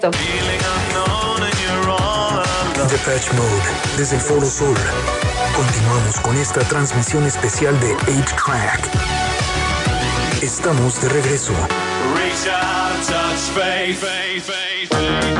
Depeche Mode, desde el Foro Sol. Continuamos con esta transmisión especial de 8-Track. Estamos de regreso. Reach out, touch faith, faith, faith, faith.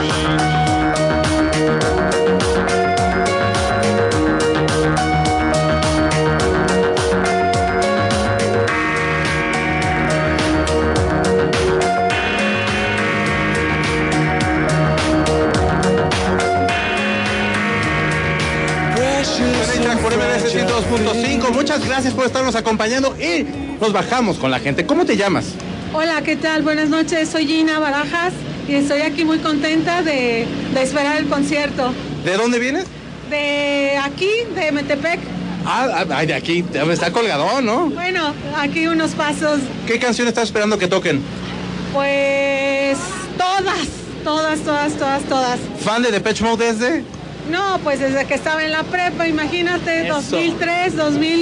Por MBS 102.5, muchas gracias por estarnos acompañando y nos bajamos con la gente. ¿Cómo te llamas? Hola, ¿qué tal? Buenas noches, soy Gina Barajas y estoy aquí muy contenta de esperar el concierto. ¿De dónde vienes? De aquí, de Metepec. De aquí, está colgadón, ¿no? Bueno, aquí unos pasos. ¿Qué canción estás esperando que toquen? Pues todas. ¿Fan de Depeche Mode desde? No, pues desde que estaba en la prepa, imagínate, Eso. 2003,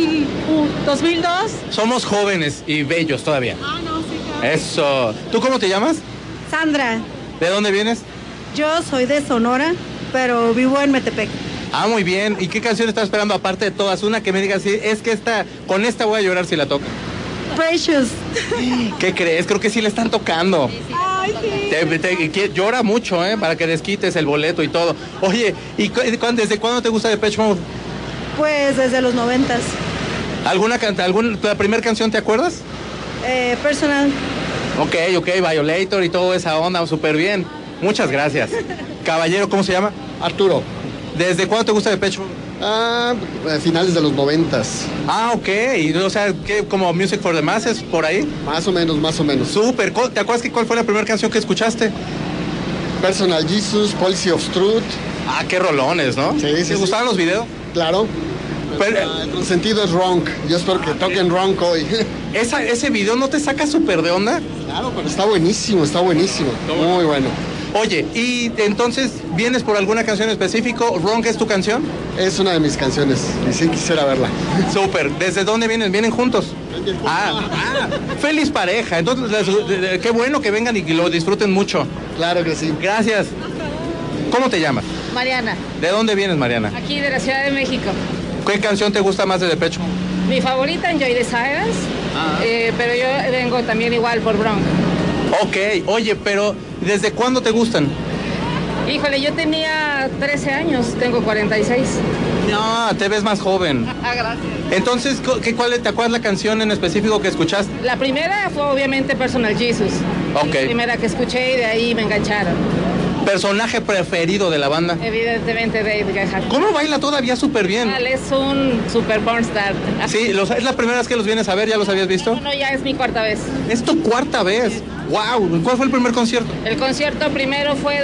2002. Somos jóvenes y bellos todavía. No, sí, claro. Eso. ¿Tú cómo te llamas? Sandra, ¿De dónde vienes? yo soy de Sonora, pero vivo en Metepec. Muy bien. ¿Y qué canción estás esperando aparte de todas? Una que me digas, sí, es que con esta voy a llorar si la toca. Precious. ¿Qué crees? Creo que sí le están tocando. Ay, sí. Llora mucho, para que desquites el boleto y todo. Oye, ¿y desde cuándo te gusta Depeche Mode? Pues desde los 90s. ¿La primera canción te acuerdas? Personal. Ok, Violator y toda esa onda, súper bien. Muchas gracias. Caballero, ¿cómo se llama? Arturo. ¿Desde cuándo te gusta Depeche Mode? Finales de los 90s. Ok, o sea, ¿qué, como Music for the Masses, por ahí? Más o menos. Súper, ¿te acuerdas cuál fue la primera canción que escuchaste? Personal Jesus, Policy of Truth. Qué rolones, ¿no? Sí. ¿Te gustaban los videos? Claro. Pero, El consentido es Wrong. Yo espero que toquen Wrong hoy. ¿Ese video no te saca súper de onda? Claro, pero está buenísimo. Muy bueno. Oye, ¿y entonces vienes por alguna canción específica? ¿Wrong es tu canción? Es una de mis canciones y sí quisiera verla. Súper. ¿Desde dónde vienen? ¿Vienen juntos? Feliz pareja. Entonces, qué bueno que vengan y que lo disfruten mucho. Claro que sí. Gracias. ¿Cómo te llamas? Mariana, ¿De dónde vienes, Mariana? aquí de la Ciudad de México. ¿Qué canción te gusta más de Depeche Mode? Mi favorita, Enjoy the Silence, pero yo vengo también igual por Bronx. Ok, oye, pero ¿desde cuándo te gustan? Híjole, yo tenía 13 años, tengo 46. No, te ves más joven. Gracias. Entonces, ¿te acuerdas la canción en específico que escuchaste? La primera fue obviamente Personal Jesus. Ok. La primera que escuché y de ahí me engancharon. ¿Personaje preferido de la banda? Evidentemente David Gehart. ¿Cómo baila todavía súper bien? Él es un super pornstar. Sí, ¿es la primera vez que los vienes a ver? ¿Ya los habías visto? No, ya es mi cuarta vez. ¿Es tu cuarta vez? ¡Wow! ¿Cuál fue el primer concierto? El concierto primero fue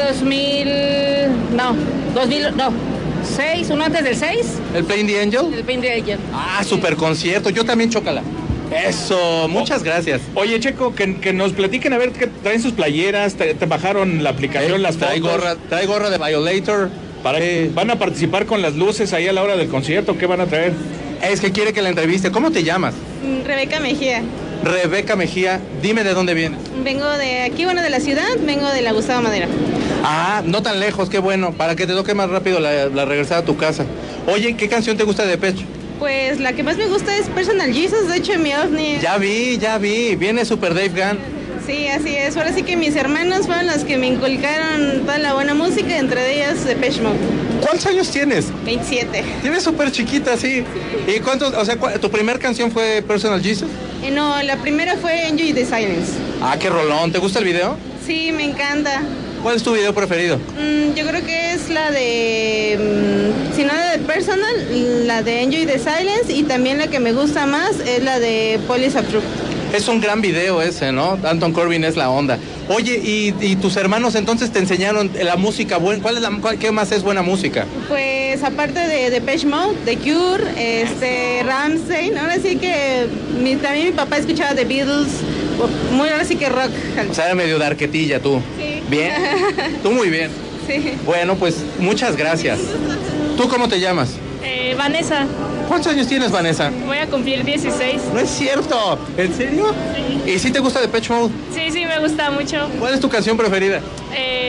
2006, uno antes del 6. ¿El Playing the Angel? El Pin de Angel. Super concierto. Yo también, chócala. Eso, muchas gracias. Oye, Checo, que nos platiquen a ver qué traen sus playeras, te bajaron la aplicación, las trae fotos. Trae gorra de Violator. ¿Van a participar con las luces ahí a la hora del concierto? ¿Qué van a traer? Es que quiere que la entreviste. ¿Cómo te llamas? Rebeca Mejía. Rebeca Mejía. Dime de dónde vienes. Vengo de aquí, de la ciudad, vengo de la Gustavo Madero. No tan lejos, qué bueno. Para que te toque más rápido la regresada a tu casa. Oye, ¿qué canción te gusta de Depeche? Pues la que más me gusta es Personal Jesus, de hecho en mi ovni. Ya vi. Viene Super Dave Gunn. Sí, así es. Ahora sí que mis hermanos fueron los que me inculcaron toda la buena música, entre ellas Depeche Mode. ¿Cuántos años tienes? 27. Tienes súper chiquita, sí. ¿Y cuántos? O sea, ¿tu primer canción fue Personal Jesus? No, la primera fue Enjoy the Silence. Qué rolón. ¿Te gusta el video? Sí, me encanta. ¿Cuál es tu video preferido? Yo creo que es la de, si no la de Personal, la de Enjoy the Silence, y también la que me gusta más es la de Police of Truth. Es un gran video ese, ¿no? Anton Corbijn es la onda. Oye, ¿y tus hermanos entonces te enseñaron la música buena? ¿Qué más es buena música? Pues aparte de Depeche Mode, The Cure, Rammstein, ahora sí que también mi papá escuchaba The Beatles, ahora sí que rock. O sea, era medio darquetilla tú. Sí. ¿Bien? Tú muy bien. Sí. Bueno, pues muchas gracias. ¿Tú cómo te llamas? Vanessa. ¿Cuántos años tienes, Vanessa? Voy a cumplir 16. No es cierto. ¿En serio? Sí. ¿Y sí te gusta Depeche Mode? Sí, me gusta mucho. ¿Cuál es tu canción preferida?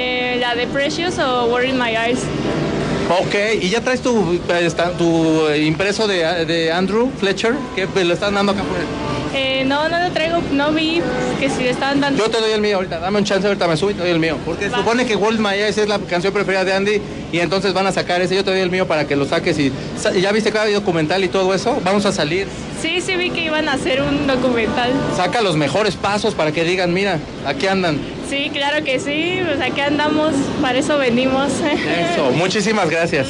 la de Precious o Worry in My Eyes. Ok, ¿y ya traes tu impreso de Andrew Fletcher? Que lo están dando acá por el... No lo traigo, no vi que si le estaban dando. Yo te doy el mío ahorita, dame un chance, ahorita me subo y te doy el mío. Porque supone que World My Eyes es la canción preferida de Andy y entonces van a sacar ese, yo te doy el mío para que lo saques y ya viste que hay documental y todo eso, vamos a salir. Sí, vi que iban a hacer un documental. Saca los mejores pasos para que digan, mira, aquí andan. Sí, claro que sí, pues aquí andamos, para eso venimos. Eso, muchísimas gracias.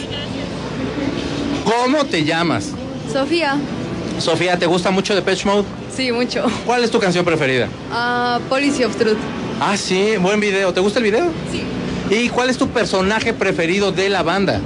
¿Cómo te llamas? Sofía. Sofía, ¿te gusta mucho Depeche Mode? Sí, mucho. ¿Cuál es tu canción preferida? Policy of Truth. Ah, sí, buen video. ¿Te gusta el video? Sí. ¿Y cuál es tu personaje preferido de la banda?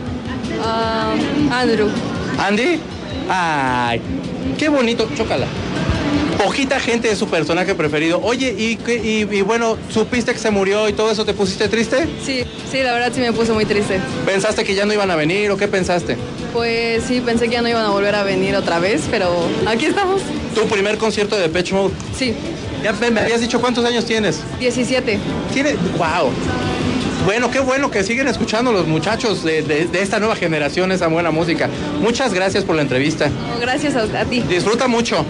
Andrew. ¿Andy? Ay, qué bonito, chócala. Poquita gente es su personaje preferido. Oye, y bueno, ¿supiste que se murió y todo eso? ¿Te pusiste triste? Sí, la verdad sí me puso muy triste. ¿Pensaste que ya no iban a venir o qué pensaste? Pues sí, pensé que ya no iban a volver a venir otra vez, pero aquí estamos. ¿Tu primer concierto de Depeche Mode? Sí. ¿Ya me habías dicho cuántos años tienes? 17. ¿Tienes? ¡Wow! Bueno, qué bueno que siguen escuchando los muchachos de esta nueva generación esa buena música. Muchas gracias por la entrevista. No, gracias a ti. Disfruta mucho.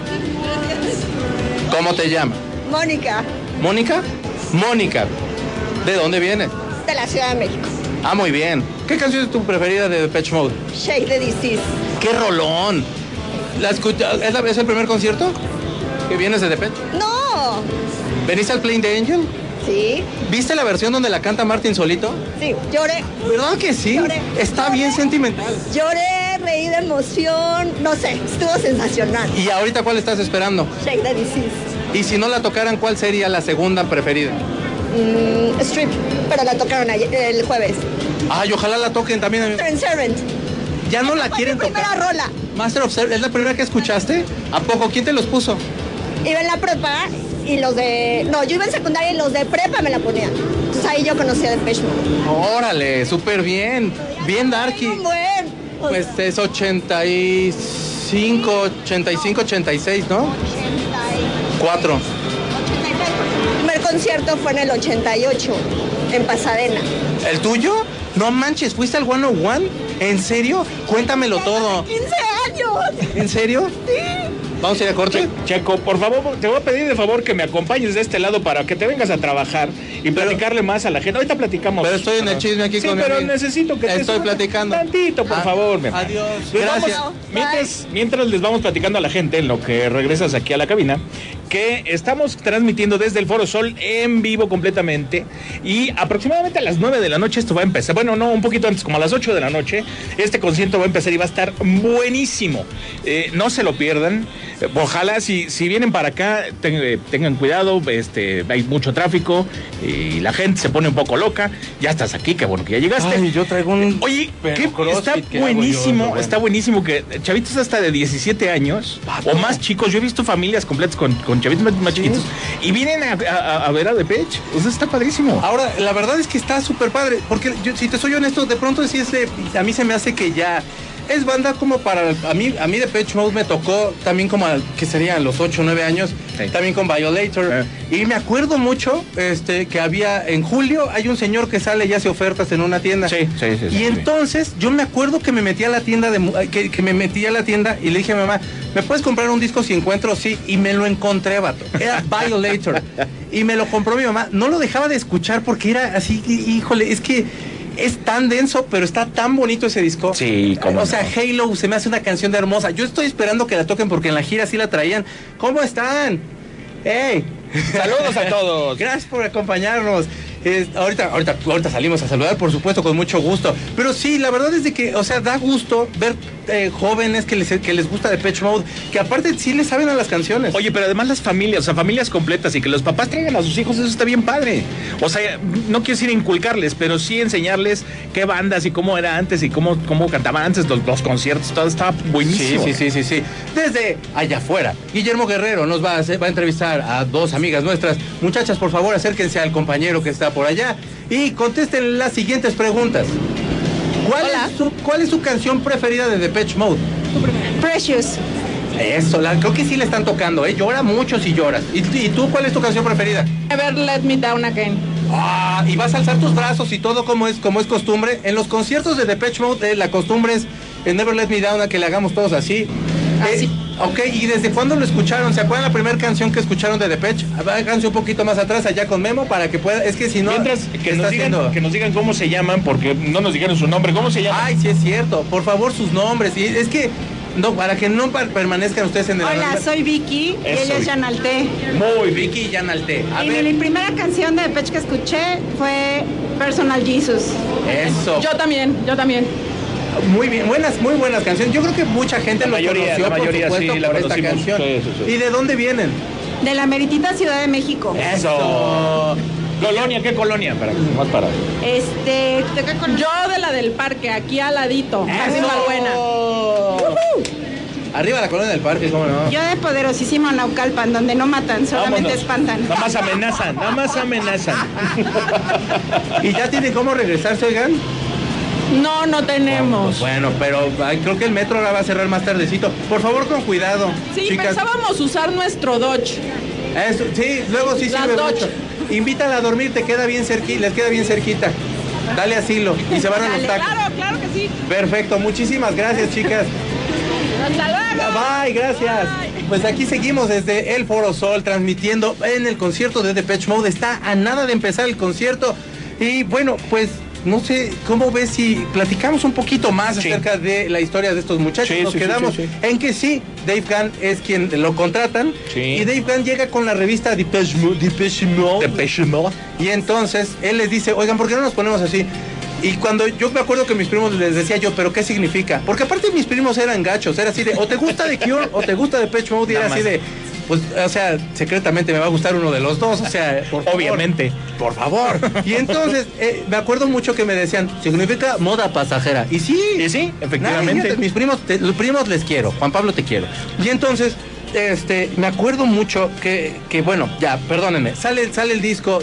¿Cómo te llamas? Mónica. ¿Mónica? Mónica. ¿De dónde vienes? De la Ciudad de México. Ah, muy bien. ¿Qué canción es tu preferida de Depeche Mode? Shake the Disease. ¡Qué rolón! ¿Es el primer concierto que vienes de Depeche? No. ¿Veniste al Playing the Angel? Sí. ¿Viste la versión donde la canta Martin solito? Sí, lloré. ¿Verdad que sí? Lloré. Está bien sentimental. Lloré, reí de emoción, no sé, estuvo sensacional. ¿Y ahorita cuál estás esperando? Shake the Disease. Y si no la tocaran, ¿cuál sería la segunda preferida? Strip, pero la tocaron el jueves. Ay, ojalá la toquen también. Master and Servant. Ya no la quieren tocar. Primera rola. Master of Servant, ¿es la primera que escuchaste? ¿A poco? ¿Quién te los puso? Iba en la prepa y los de... No, yo iba en secundaria y los de prepa me la ponían. Entonces ahí yo conocía a Depeche Mode. Órale, súper bien. Bien darky. Pues es 85, 86, ¿no? 4. El primer concierto fue en el 88, en Pasadena. ¿El tuyo? No manches, ¿fuiste al 101? ¿En serio? Cuéntamelo todo. 15 años. ¿En serio? Sí. Vamos a ir a corte. Checo, por favor, te voy a pedir de favor que me acompañes de este lado para que te vengas a trabajar y platicarle más a la gente. Ahorita platicamos. Pero estoy en el chisme aquí con mi pero amigo. necesito que estoy platicando. Tantito, por favor. Adiós. Gracias. Mientras les vamos platicando a la gente en lo que regresas aquí a la cabina, que estamos transmitiendo desde el Foro Sol en vivo completamente y aproximadamente a las 9 de la noche esto va a empezar. Bueno, no, un poquito antes, como a las 8 de la noche, este concierto va a empezar y va a estar buenísimo. No se lo pierdan. Ojalá si vienen para acá tengan cuidado, hay mucho tráfico y la gente se pone un poco loca. Ya estás aquí, qué bueno que ya llegaste. Ay, yo traigo un... Oye, está buenísimo, está buenísimo que chavitos hasta de 17 años o más chicos, yo he visto familias completas con chavitos más chiquitos y vienen a ver a Depeche. O sea, está padrísimo. Ahora, la verdad es que está súper padre, porque yo, si te soy honesto, de pronto sí a mí se me hace que ya es banda como para... A mí Depeche Mode me tocó también como, que serían los 8 o 9 años, sí. También con Violator. Y me acuerdo mucho que había, en julio, hay un señor que sale y hace ofertas en una tienda. Sí. Y entonces, yo me acuerdo que me metí a la tienda, que me metí a la tienda y le dije a mi mamá, ¿me puedes comprar un disco si encuentro? Sí, y me lo encontré, vato. Era Violator. Y me lo compró mi mamá. No lo dejaba de escuchar porque era así, híjole, es que... Es tan denso, pero está tan bonito ese disco. Sí, o sea, Halo se me hace una canción de hermosa. Yo estoy esperando que la toquen porque en la gira sí la traían. ¿Cómo están? ¡Hey! Saludos a todos. Gracias por acompañarnos. Ahorita salimos a saludar, por supuesto, con mucho gusto. Pero sí, la verdad es de que, o sea, da gusto ver jóvenes que les gusta Depeche Mode, que aparte sí les saben a las canciones. Oye, pero además las familias, o sea, familias completas y que los papás traigan a sus hijos, eso está bien padre. O sea, no quiero decir inculcarles, pero sí enseñarles qué bandas y cómo era antes y cómo cantaban antes los conciertos, todo estaba buenísimo. Sí. Desde allá afuera, Guillermo Guerrero nos va a entrevistar a dos amigas nuestras. Muchachas, por favor, acérquense al compañero que está por allá y contesten las siguientes preguntas. ¿Cuál es su canción preferida de Depeche Mode? Precious. Eso, creo que sí le están tocando, Llora mucho si lloras. ¿Y tú cuál es tu canción preferida? Never Let Me Down Again. Y vas a alzar tus brazos y todo como es costumbre. En los conciertos de Depeche Mode, la costumbre es Never Let Me Down, a que le hagamos todos así. Ok, ¿y desde cuándo lo escucharon? ¿Se acuerdan la primera canción que escucharon de Depeche? Háganse un poquito más atrás, allá con Memo, para que pueda... Es que si no... Mientras, que nos digan cómo se llaman, porque no nos dijeron su nombre. ¿Cómo se llaman? Ay, sí es cierto. Por favor, sus nombres. Y es que... No, para que no permanezcan ustedes en el... Hola, soy Vicky y ella es Jan Alté. Muy Vicky y Jan Alté. Mi primera canción de Depeche que escuché fue Personal Jesus. Eso. Yo también. Muy bien, muy buenas canciones. Yo creo que mucha gente lo conoció, por supuesto, por esta canción. Sí. ¿Y de dónde vienen? De la meritita Ciudad de México. Eso. ¿Colonia? ¿Qué colonia? Más para... Yo de la del parque, aquí al ladito. Casi buena. Arriba la colonia del parque, ¿cómo no? Yo de poderosísimo Naucalpan, donde no matan, solamente espantan. Nada más amenazan. ¿Y ya tienen cómo regresarse, oigan? No tenemos. Bueno, pero creo que el metro ahora va a cerrar más tardecito. Por favor, con cuidado. Sí, chicas. pensábamos usar nuestro Dodge. Eso, sí, luego sí sirve mucho. Invítala a dormir, les queda bien cerquita. Dale asilo y se van a los tacos. Claro que sí. Perfecto, muchísimas gracias, chicas. Hasta luego. Bye, gracias. Pues aquí seguimos desde el Foro Sol transmitiendo en el concierto de Depeche Mode. Está a nada de empezar el concierto y bueno, pues no sé, ¿cómo ves si platicamos un poquito más acerca de la historia de estos muchachos? Nos quedamos en que sí, Dave Gahan es quien lo contratan y Dave Gahan llega con la revista Depeche Mode. Y entonces él les dice, oigan, ¿por qué no nos ponemos así? Y cuando yo me acuerdo que mis primos les decía yo, ¿pero qué significa? Porque aparte mis primos eran gachos, era así de, o te gusta The Cure o te gusta Depeche Mode, y era así de... Pues, o sea, secretamente me va a gustar uno de los dos, o sea, obviamente. Por favor. Y entonces, me acuerdo mucho que me decían, significa moda pasajera. Y sí, efectivamente. Mis primos, los primos les quiero, Juan Pablo te quiero. Y entonces, me acuerdo mucho que bueno, ya, perdónenme, sale el disco,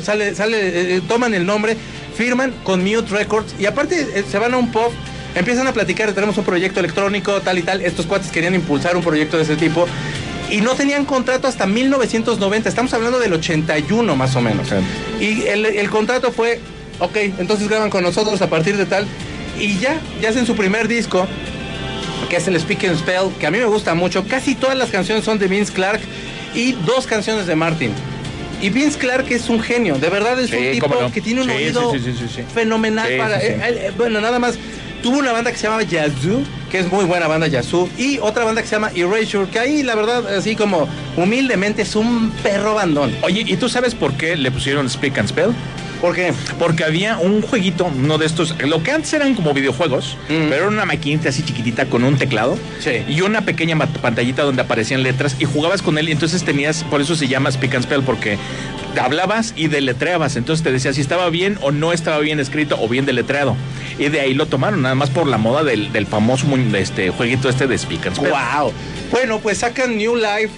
toman el nombre, firman con Mute Records y aparte se van a un pub, empiezan a platicar, tenemos un proyecto electrónico, tal y tal, estos cuates querían impulsar un proyecto de ese tipo. Y no tenían contrato hasta 1990, estamos hablando del 81 más o menos. Y el contrato fue, ok, entonces graban con nosotros a partir de tal. Y ya hacen su primer disco, que es el Speak and Spell, que a mí me gusta mucho. Casi todas las canciones son de Vince Clarke y 2 canciones de Martin. Y Vince Clarke es un genio, de verdad es un tipo que tiene un oído fenomenal para... bueno, nada más, tuvo una banda que se llamaba Yazoo, que es muy buena banda Yazoo, y otra banda que se llama Erasure, que ahí la verdad, así como humildemente, es un perro bandón. Oye, ¿y tú sabes por qué le pusieron Speak and Spell? ¿Por qué? Porque había un jueguito, uno de estos, lo que antes eran como videojuegos, pero era una maquinita así chiquitita con un teclado y una pequeña pantallita donde aparecían letras y jugabas con él y entonces tenías, por eso se llama Speak and Spell, porque hablabas y deletreabas, entonces te decía si estaba bien o no estaba bien escrito o bien deletreado. Y de ahí lo tomaron, nada más por la moda del famoso jueguito de Speak and Spell. ¡Wow! Bueno, pues sacan New Life,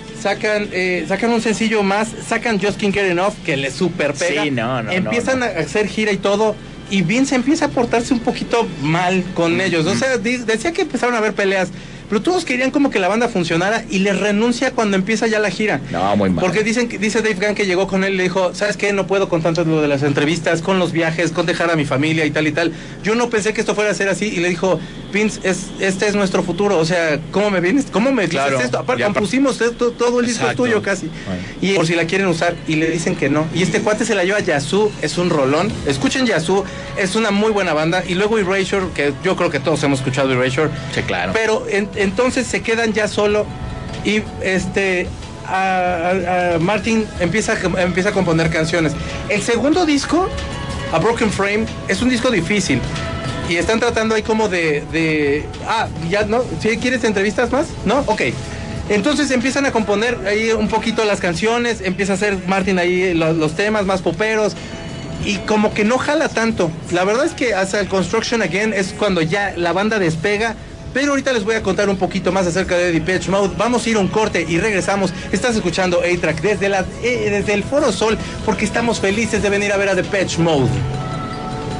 sacan un sencillo más, sacan Just Can't Get Enough, que le super pega. Sí, empiezan a hacer gira y todo, y Vince empieza a portarse un poquito mal con ellos. O sea, decía que empezaron a haber peleas, pero todos querían como que la banda funcionara y les renuncia cuando empieza ya la gira. No, muy mal. Porque dice Dave Gahan que llegó con él y le dijo, ¿sabes qué? No puedo con tanto lo de las entrevistas, con los viajes, con dejar a mi familia y tal y tal. Yo no pensé que esto fuera a ser así. Y le dijo, Vince, este es nuestro futuro. O sea, ¿cómo me dices esto? Aparte, compusimos todo el disco es tuyo casi. Bueno. Y por si la quieren usar. Y le dicen que no. Y este cuate se la lleva a Yazoo, es un rolón. Escuchen Yazoo, es una muy buena banda. Y luego Erasure, que yo creo que todos hemos escuchado Erasure. Sí, claro. Pero entonces se quedan ya solo y Martin empieza a componer canciones. El segundo disco, A Broken Frame, es un disco difícil y están tratando ahí como ya no, ¿sí quieres entrevistas más? ¿No? Ok. Entonces empiezan a componer ahí un poquito las canciones, empieza a hacer Martin ahí los temas más poperos y como que no jala tanto. La verdad es que hasta el Construction Again es cuando ya la banda despega. Pero ahorita les voy a contar un poquito más acerca de Depeche Mode. Vamos a ir a un corte y regresamos. Estás escuchando A-Track desde el Foro Sol porque estamos felices de venir a ver a Depeche Mode.